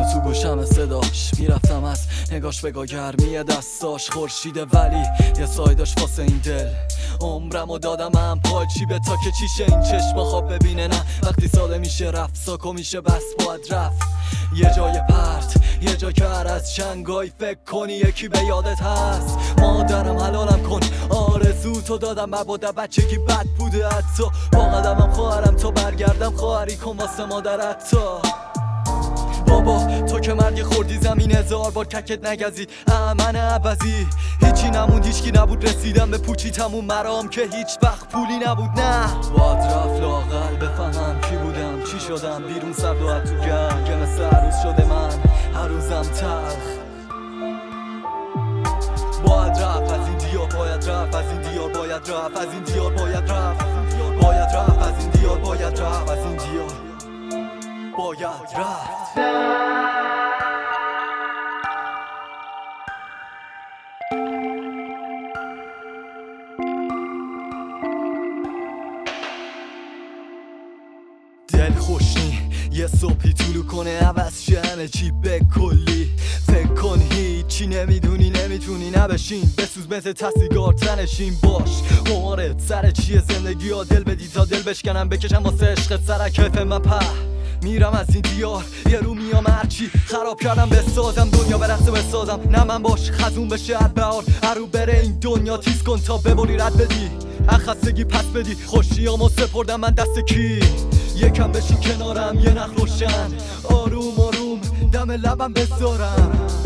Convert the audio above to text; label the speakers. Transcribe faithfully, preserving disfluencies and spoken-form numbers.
Speaker 1: و تو گوشم صداش میرفتم از نگاش بگاه گرمی دستاش خورشیده ولی یه سایداش واسه این دل عمرمو دادم هم پای چی به تا که چیشه این چشم خواب ببینه نه وقتی ساده میشه رفت ساکو میشه بس باید رفت یه جای پرت یه جا که هر از چنگای فکر کنی یکی به یادت هست مادرم حلالم کن آرزو تو دادم مبادا بچگی بد بوده حتی با قدمم خواهرم تا برگردم خواهری کن واسه مادرت تا بابا تو که مرگی خوردی زمین هزار بار ککت نگزید امن عوضی هیچی نموند هیچکی نبود رسیدم به پوچی تموم مرام که هیچ وقت پولی نبود نه باید رفت لاغل بفهمم کی بودم چی شدم بیرون سرد و تو گرم که مثل هر روز شده من هر روزم تلخ باید رفت از این دیار باید رفت از این دیار باید رفت از این دیار باید رفت باید رفت از این دیار باید رفت از این دیار باید رفت دل خوشنی یه صبحی طولو کنه عوض شه همه چی به کلی فکر کن هیچی نمیدونی نمیتونی نبشین بسوز مثل تسیگار تنشین باش قمارت سر چیه زندگی ها دل بدی تا دل بشکنم بکشم واسه عشقت سر کف من په میرم از این دیار یه رو میام هرچی خراب کردم بسازم دنیا برقصه بسازم نه من باش خزون بشه هر بهار هرو بره این دنیا تیز کن تا ببری رد بدی اخستگی پس بدی خوشیامو سپردم من دست کی یکم بشین کنارم یه نخ روشن آروم آروم دم لبم بذارم